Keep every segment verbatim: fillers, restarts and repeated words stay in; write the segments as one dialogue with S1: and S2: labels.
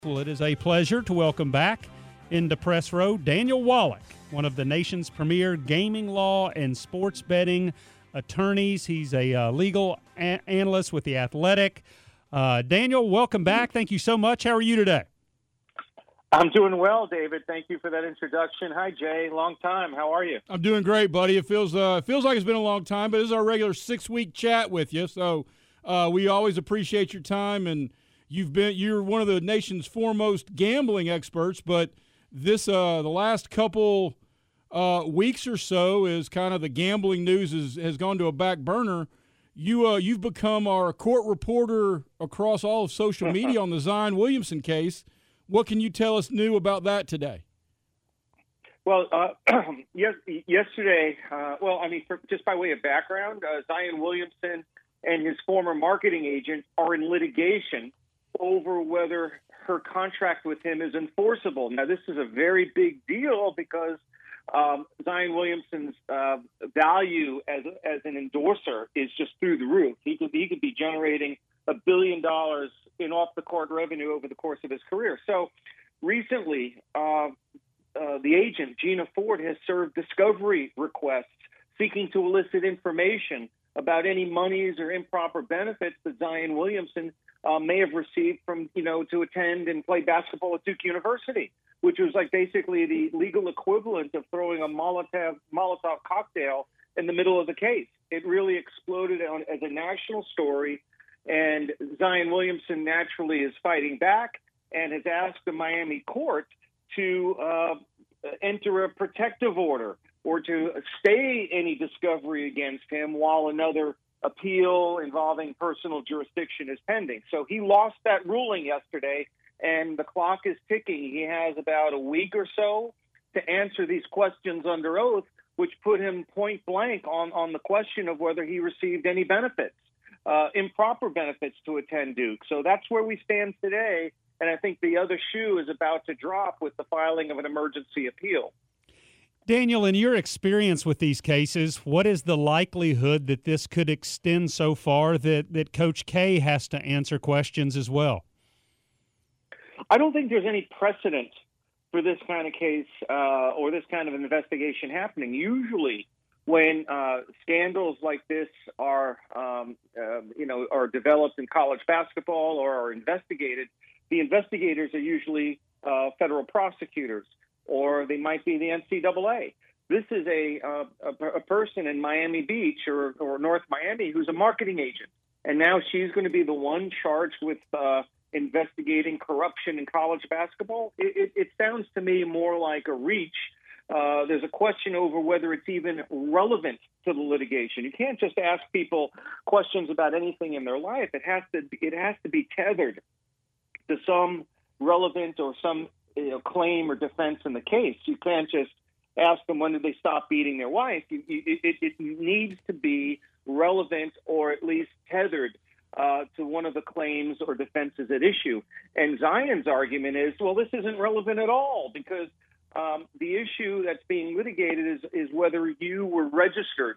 S1: Well, it is a pleasure to welcome back into Press Row Daniel Wallach, one of the nation's premier gaming law and sports betting attorneys. He's a uh, legal a- analyst with The Athletic. Uh, Daniel, welcome back. Thank you so much. How are you today?
S2: I'm doing well, David. Thank you for that introduction. Hi, Jay. Long time. How are you?
S3: I'm doing great, buddy. It feels uh, it feels like it's been a long time, but this is our regular six-week chat with you. So uh, we always appreciate your time, and you've been you're one of the nation's foremost gambling experts. But this uh, the last couple uh, weeks or so is kind of the gambling news is, has gone to a back burner. You uh, you've become our court reporter across all of social media on the Zion Williamson case. What can you tell us new about that today?
S2: Well, uh, yes, yesterday, uh, well, I mean, for, just by way of background, uh, Zion Williamson and his former marketing agent are in litigation over whether her contract with him is enforceable. Now, this is a very big deal because um, Zion Williamson's uh, value as as an endorser is just through the roof. He could he could be generating a billion dollars in off-the-court revenue over the course of his career. So recently, uh, uh, the agent, Gina Ford, has served discovery requests seeking to elicit information about any monies or improper benefits that Zion Williamson uh, may have received from, you know, to attend and play basketball at Duke University, which was like basically the legal equivalent of throwing a Molotov, Molotov cocktail in the middle of the case. It really exploded on, as a national story. And Zion Williamson naturally is fighting back and has asked the Miami court to uh, enter a protective order or to stay any discovery against him while another appeal involving personal jurisdiction is pending. So he lost that ruling yesterday, and the clock is ticking. He has about a week or so to answer these questions under oath, which put him point blank on, on the question of whether he received any benefits. Uh, improper benefits to attend Duke. So that's where we stand today, and I think the other shoe is about to drop with the filing of an emergency appeal.
S1: Daniel, in your experience with these cases, what is the likelihood that this could extend so far that, that Coach K has to answer questions as well?
S2: I don't think there's any precedent for this kind of case uh, or this kind of investigation happening. Usually, when uh, scandals like this are, um, uh, you know, are developed in college basketball or are investigated, the investigators are usually uh, federal prosecutors, or they might be the N C double A. This is a, uh, a, a person in Miami Beach or, or North Miami who's a marketing agent, and now she's going to be the one charged with uh, investigating corruption in college basketball. It, it, it sounds to me more like a reach. Uh, there's a question over whether it's even relevant to the litigation. You can't just ask people questions about anything in their life. It has to it has to be tethered to some relevant or some you know, claim or defense in the case. You can't just ask them when did they stop beating their wife. You, you, it, it needs to be relevant or at least tethered uh, to one of the claims or defenses at issue. And Zion's argument is, well, this isn't relevant at all because Um, the issue that's being litigated is, is whether you were registered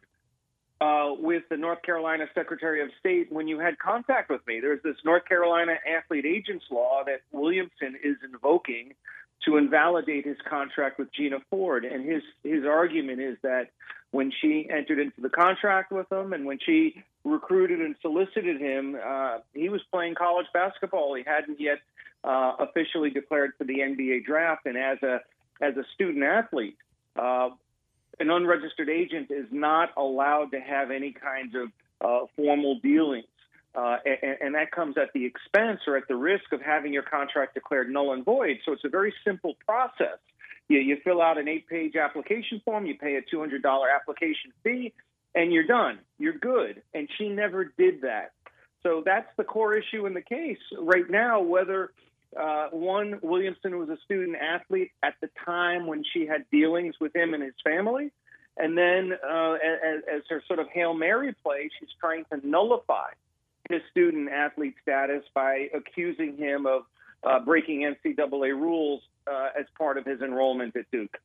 S2: uh, with the North Carolina Secretary of State when you had contact with me. There's this North Carolina Athlete Agents Law that Williamson is invoking to invalidate his contract with Gina Ford. And his, his argument is that when she entered into the contract with him and when she recruited and solicited him, uh, he was playing college basketball. He hadn't yet uh, officially declared for the N B A draft. And as a As a student athlete, uh, an unregistered agent is not allowed to have any kinds of uh, formal dealings. Uh, and, and that comes at the expense or at the risk of having your contract declared null and void. So it's a very simple process. You, you fill out an eight-page application form, you pay a two hundred dollars application fee, and you're done. You're good. And she never did that. So that's the core issue in the case right now, whether Uh, one, Williamson was a student athlete at the time when she had dealings with him and his family. And then uh, as, as her sort of Hail Mary play, she's trying to nullify his student athlete status by accusing him of uh, breaking N C double A rules uh, as part of his enrollment at Duke.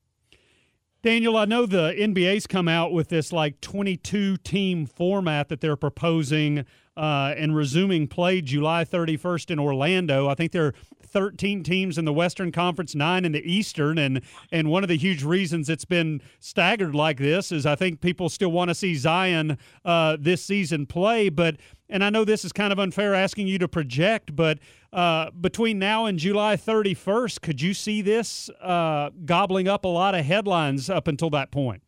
S1: Daniel, I know the N B A's come out with this like twenty-two team format that they're proposing uh, and resuming play July thirty-first in Orlando. I think there are thirteen teams in the Western Conference, nine in the Eastern, and and one of the huge reasons it's been staggered like this is I think people still want to see Zion uh, this season play. But and I know this is kind of unfair asking you to project, but uh, between now and July thirty-first, could you see this uh, gobbling up a lot of headlines up until that point?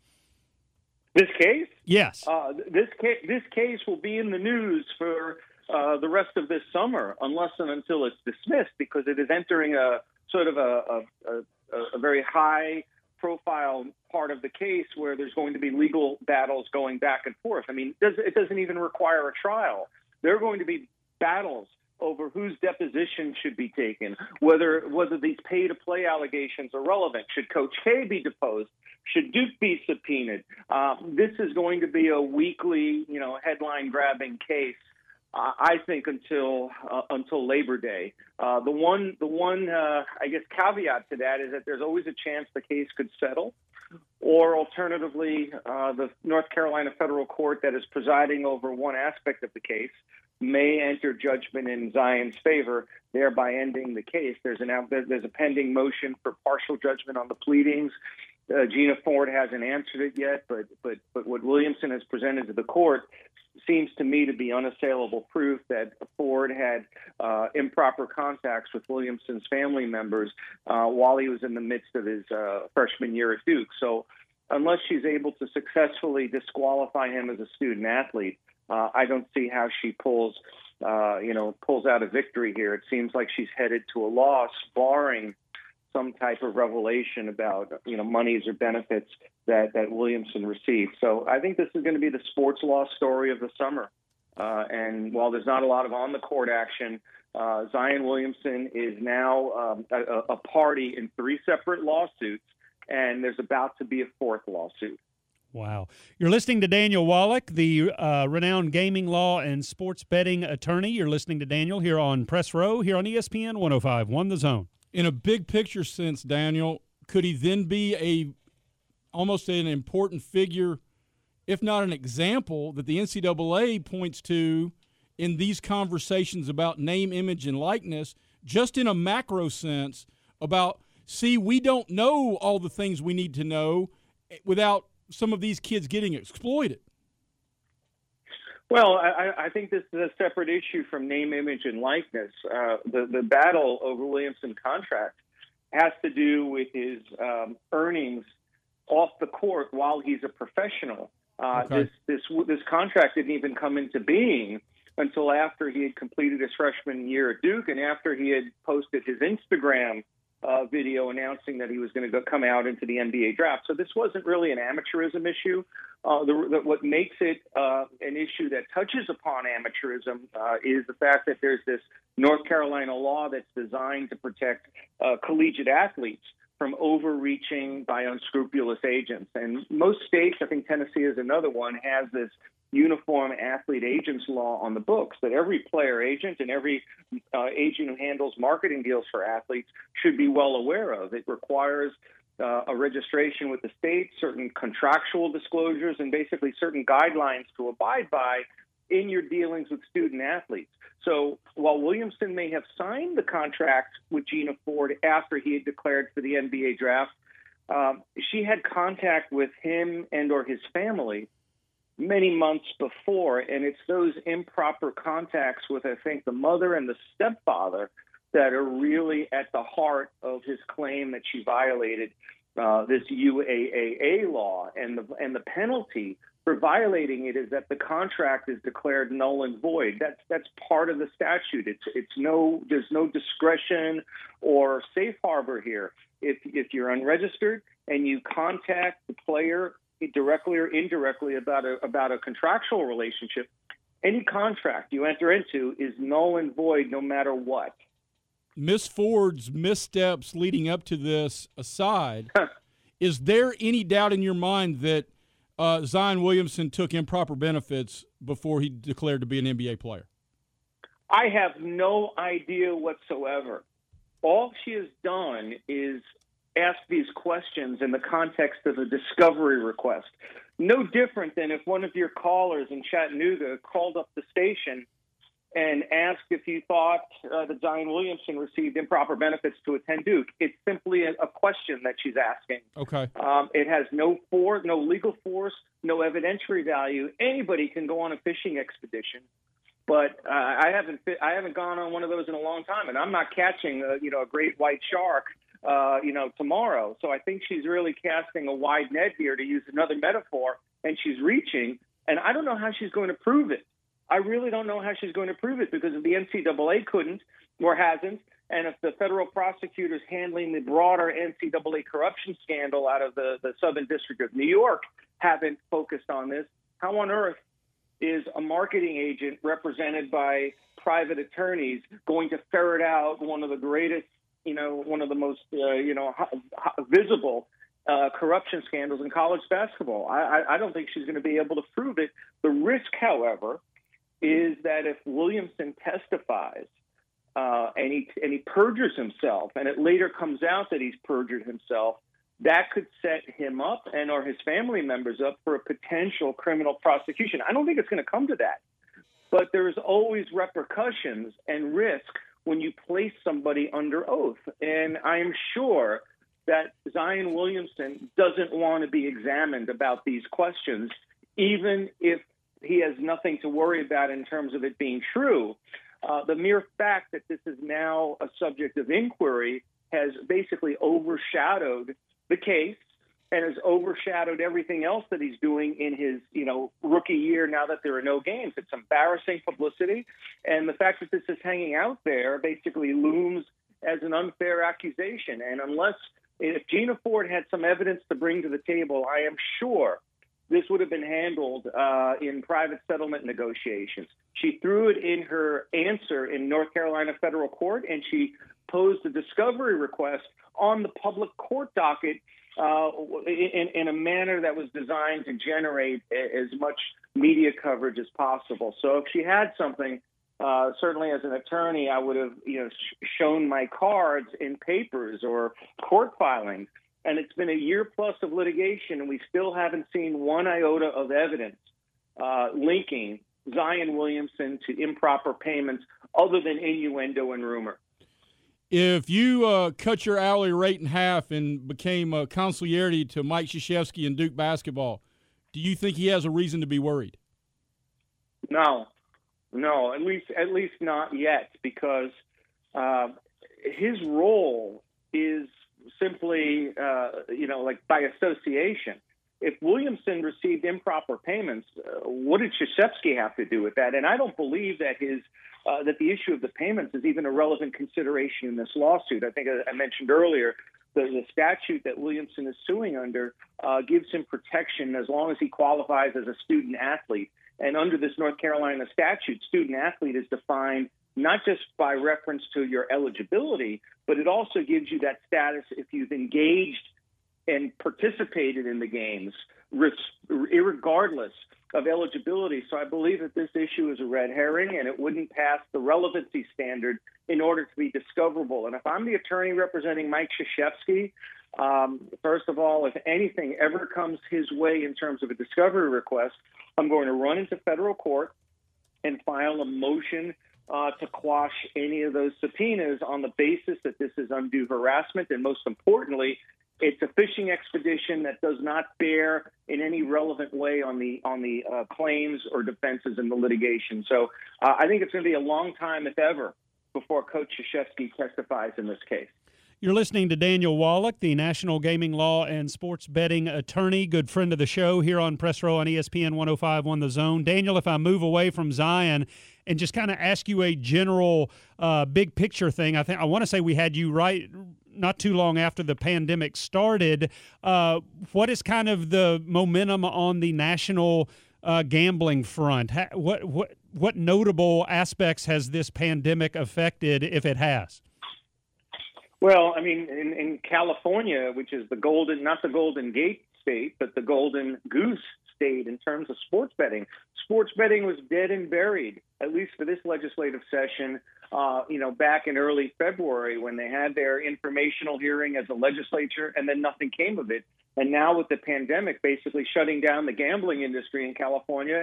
S2: This case?
S1: Yes.
S2: Uh, this case, this case will be in the news for uh, the rest of this summer, unless and until it's dismissed, because it is entering a sort of a, a, a, a very high-profile part of the case where there's going to be legal battles going back and forth. I mean, it doesn't, it doesn't even require a trial. There are going to be battles over whose deposition should be taken, whether whether these pay-to-play allegations are relevant. Should Coach K be deposed? Should Duke be subpoenaed? Uh, this is going to be a weekly, you know, headline-grabbing case, uh, I think, until uh, until Labor Day. Uh, the one, the one, uh, I guess, caveat to that is that there's always a chance the case could settle, or alternatively, uh, the North Carolina federal court that is presiding over one aspect of the case may enter judgment in Zion's favor, thereby ending the case. There's an there's a pending motion for partial judgment on the pleadings. Uh, Gina Ford hasn't answered it yet, but but but what Williamson has presented to the court seems to me to be unassailable proof that Ford had uh, improper contacts with Williamson's family members uh, while he was in the midst of his uh, freshman year at Duke. So unless she's able to successfully disqualify him as a student athlete, uh, I don't see how she pulls, uh, you know, pulls out a victory here. It seems like she's headed to a loss, barring some type of revelation about, you know, monies or benefits that, that Williamson received. So I think this is going to be the sports law story of the summer. Uh, and while there's not a lot of on-the-court action, uh, Zion Williamson is now um, a, a party in three separate lawsuits, and there's about to be a fourth lawsuit.
S1: Wow. You're listening to Daniel Wallach, the uh, renowned gaming law and sports betting attorney. You're listening to Daniel here on Press Row, here on E S P N one oh five point one The Zone.
S3: In a big picture sense, Daniel, could he then be a almost an important figure, if not an example, that the N C double A points to in these conversations about name, image, and likeness, just in a macro sense about, see, we don't know all the things we need to know without some of these kids getting exploited?
S2: Well, I, I think this is a separate issue from name, image, and likeness. Uh, the, the battle over Williamson's contract has to do with his um, earnings off the court while he's a professional. Uh,
S3: okay.
S2: This this this contract didn't even come into being until after he had completed his freshman year at Duke and after he had posted his Instagram uh, video announcing that he was going to go come out into the N B A draft. So this wasn't really an amateurism issue. Uh, the, the, what makes it uh, an issue that touches upon amateurism uh, is the fact that there's this North Carolina law that's designed to protect uh, collegiate athletes from overreaching by unscrupulous agents. And most states, I think Tennessee is another one, has this uniform athlete agents law on the books that every player agent and every uh, agent who handles marketing deals for athletes should be well aware of. It requires uh, a registration with the state, certain contractual disclosures, and basically certain guidelines to abide by in your dealings with student athletes. So while Williamson may have signed the contract with Gina Ford after he had declared for the N B A draft, um, she had contact with him and or his family many months before, and it's those improper contacts with, I think, the mother and the stepfather that are really at the heart of his claim that she violated uh, this U A A A law, and the and the penalty for violating it is that the contract is declared null and void. That's that's part of the statute. It's it's no there's no discretion or safe harbor here. If if you're unregistered and you contact the player directly or indirectly about a about a contractual relationship, any contract you enter into is null and void no matter what.
S3: Miss Ford's missteps leading up to this aside, is there any doubt in your mind that uh, Zion Williamson took improper benefits before he declared to be an N B A player?
S2: I have no idea whatsoever. All she has done is ask these questions in the context of a discovery request. No different than if one of your callers in Chattanooga called up the station and asked if you thought uh, that Zion Williamson received improper benefits to attend Duke. It's simply a, a question that she's asking.
S3: Okay.
S2: Um, it has no force, no legal force, no evidentiary value. Anybody can go on a fishing expedition, but uh, I haven't I haven't gone on one of those in a long time, and I'm not catching a, you know a great white shark uh, you know tomorrow. So I think she's really casting a wide net here, to use another metaphor, and she's reaching. And I don't know how she's going to prove it. I really don't know how she's going to prove it, because if the N C double A couldn't or hasn't, and if the federal prosecutors handling the broader N C double A corruption scandal out of the, the Southern District of New York haven't focused on this, how on earth is a marketing agent represented by private attorneys going to ferret out one of the greatest, you know, one of the most, uh, you know, visible uh, corruption scandals in college basketball? I, I, I don't think she's going to be able to prove it. The risk, however, is that if Williamson testifies uh, and he and he perjures himself, and it later comes out that he's perjured himself, that could set him up and or his family members up for a potential criminal prosecution. I don't think it's going to come to that, but there's always repercussions and risk when you place somebody under oath. And I am sure that Zion Williamson doesn't want to be examined about these questions, even if he has nothing to worry about in terms of it being true. Uh, the mere fact that this is now a subject of inquiry has basically overshadowed the case and has overshadowed everything else that he's doing in his, you know, rookie year now that there are no games. It's embarrassing publicity. And the fact that this is hanging out there basically looms as an unfair accusation. And unless, if Gina Ford had some evidence to bring to the table, I am sure this would have been handled uh, in private settlement negotiations. She threw it in her answer in North Carolina federal court, and she posed a discovery request on the public court docket uh, in, in a manner that was designed to generate as much media coverage as possible. So if she had something, uh, certainly as an attorney, I would have you know sh- shown my cards in papers or court filings. And it's been a year plus of litigation, and we still haven't seen one iota of evidence uh, linking Zion Williamson to improper payments other than innuendo and rumor.
S3: If you uh, cut your hourly rate in half and became a consigliere to Mike Krzyzewski in Duke basketball, do you think he has a reason to be worried?
S2: No, no, at least at least not yet, because uh, his role is simply, uh, you know, like by association. If Williamson received improper payments, uh, what did Krzyzewski have to do with that? And I don't believe that his uh, that the issue of the payments is even a relevant consideration in this lawsuit. I think I mentioned earlier the, the statute that Williamson is suing under uh, gives him protection as long as he qualifies as a student athlete. And under this North Carolina statute, student athlete is defined not just by reference to your eligibility, but it also gives you that status if you've engaged and participated in the games, regardless of eligibility. So I believe that this issue is a red herring, and it wouldn't pass the relevancy standard in order to be discoverable. And if I'm the attorney representing Mike Krzyzewski, um, first of all, if anything ever comes his way in terms of a discovery request, I'm going to run into federal court and file a motion Uh, to quash any of those subpoenas on the basis that this is undue harassment. And most importantly, it's a fishing expedition that does not bear in any relevant way on the on the uh, claims or defenses in the litigation. So uh, I think it's going to be a long time, if ever, before Coach Krzyzewski testifies in this case.
S1: You're listening to Daniel Wallach, the National Gaming Law and Sports Betting attorney, good friend of the show here on Press Row on E S P N one oh five point one The Zone. Daniel, if I move away from Zion and just kind of ask you a general uh, big picture thing, I think I want to say we had you right not too long after the pandemic started. Uh, what is kind of the momentum on the national uh, gambling front? Ha- what what what notable aspects has this pandemic affected, if it has?
S2: Well, I mean, in, in California, which is the golden, not the Golden Gate state, but the Golden Goose state in terms of sports betting, sports betting was dead and buried, at least for this legislative session, uh, you know, back in early February when they had their informational hearing as a legislature, and then nothing came of it. And now with the pandemic basically shutting down the gambling industry in California and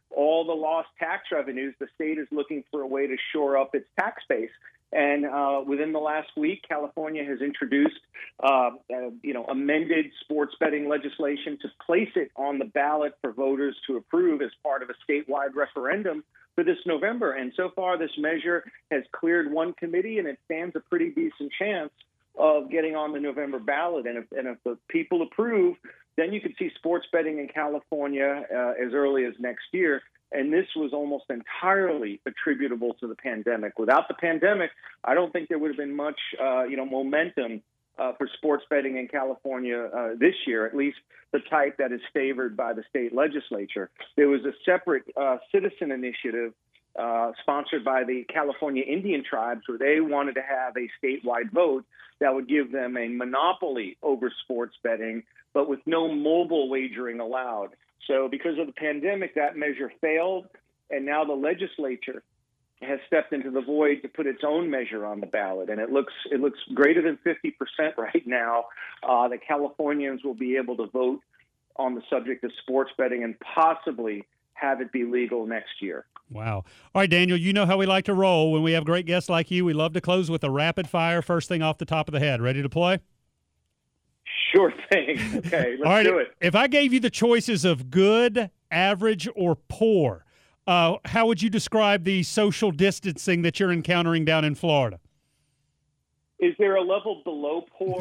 S2: all the lost tax revenues, the state is looking for a way to shore up its tax base. And uh, within the last week, California has introduced, uh, uh, you know, amended sports betting legislation to place it on the ballot for voters to approve as part of a statewide referendum for this November. And so far, this measure has cleared one committee, and it stands a pretty decent chance of getting on the November ballot. And if, and if the people approve, then you could see sports betting in California uh, as early as next year. And this was almost entirely attributable to the pandemic. Without the pandemic, I don't think there would have been much, uh, you know, momentum uh, for sports betting in California uh, this year, at least the type that is favored by the state legislature. There was a separate uh, citizen initiative uh, sponsored by the California Indian tribes where they wanted to have a statewide vote that would give them a monopoly over sports betting, but with no mobile wagering allowed. So because of the pandemic, that measure failed, and now the legislature has stepped into the void to put its own measure on the ballot, and it looks it looks greater than fifty percent right now uh, that Californians will be able to vote on the subject of sports betting and possibly have it be legal next year.
S1: Wow. All right, Daniel, you know how we like to roll. When we have great guests like you, we love to close with a rapid fire, first thing off the top of the head. Ready to play?
S2: Sure thing. Okay, let's
S1: All right,
S2: do it.
S1: If I gave you the choices of good, average, or poor, uh, how would you describe the social distancing that you're encountering down in Florida?
S2: Is there a level below poor?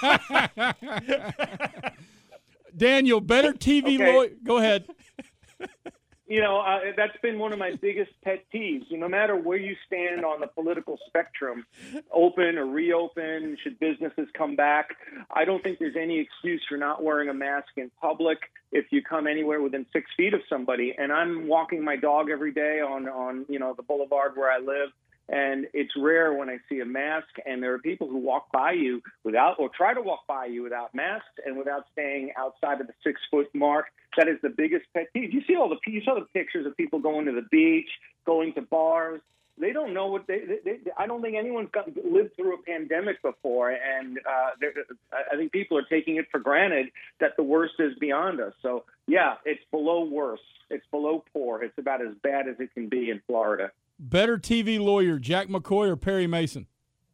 S3: Daniel, better T V
S2: Okay.
S3: lawyer. Go ahead.
S2: You know, uh, that's been one of my biggest pet peeves. No matter where you stand on the political spectrum, open or reopen, should businesses come back, I don't think there's any excuse for not wearing a mask in public if you come anywhere within six feet of somebody. And I'm walking my dog every day on, on you know, the boulevard where I live. And it's rare when I see a mask, and there are people who walk by you without, or try to walk by you without masks and without staying outside of the six-foot mark. That is the biggest pet peeve. You see all the you saw the pictures of people going to the beach, going to bars. They don't know what they. they, they I don't think anyone's got lived through a pandemic before, and uh, I think people are taking it for granted that the worst is beyond us. So yeah, it's below worse. It's below poor. It's about as bad as it can be in Florida.
S3: Better T V lawyer, Jack McCoy or Perry Mason?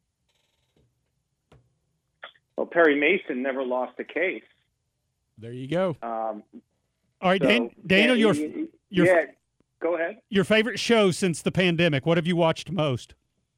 S2: Well, Perry Mason never lost a case.
S3: There you go.
S2: Um,
S1: All right,
S2: so,
S1: Dan, Daniel,
S2: yeah,
S1: your your
S2: yeah, go ahead.
S1: your favorite show since the pandemic. What have you watched most?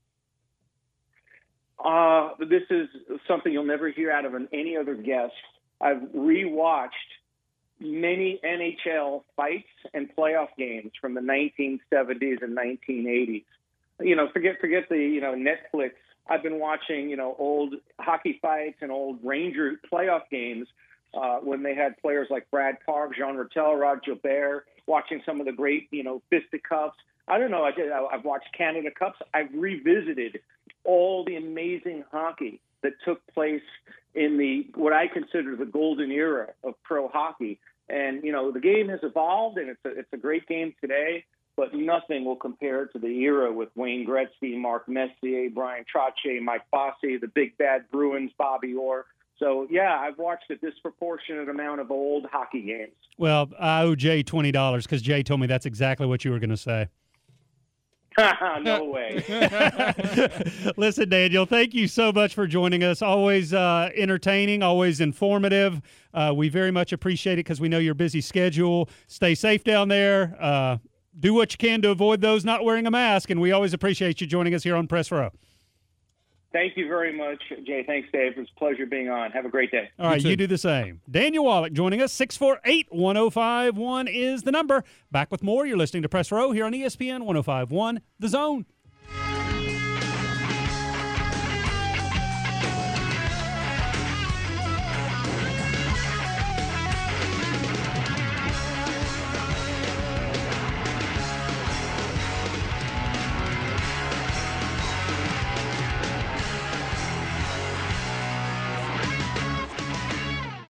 S2: Uh, this is something you'll never hear out of an, any other guest. I've rewatched many N H L fights and playoff games from the nineteen seventies and nineteen eighties. You know, forget forget the you know Netflix. I've been watching you know old hockey fights and old Ranger playoff games uh, when they had players like Brad Park, Jean Rattel, Rod Gilbert. Watching some of the great you know fisticuffs. I don't know. I did. I've watched Canada Cups. I've revisited all the amazing hockey that took place in the what I consider the golden era of pro hockey. And, you know, the game has evolved, and it's a, it's a great game today, but nothing will compare to the era with Wayne Gretzky, Mark Messier, Brian Trottier, Mike Bossy, the Big Bad Bruins, Bobby Orr. So, yeah, I've watched a disproportionate amount of old hockey games.
S1: Well, I owe Jay twenty dollars because Jay told me that's exactly what you were going to say.
S2: No way.
S1: Listen, Daniel, thank you so much for joining us. Always uh, entertaining, always informative. Uh, we very much appreciate it because we know your busy schedule. Stay safe down there. Uh, do what you can to avoid those not wearing a mask, and we always appreciate you joining us here on Press Row.
S2: Thank you very much, Jay. Thanks, Dave. It was a pleasure being on. Have a great day.
S1: All right, you, you do the same. Daniel Wallach joining us. six four eight, one oh five one is the number. Back with more. You're listening to Press Row here on E S P N one oh five point one The Zone.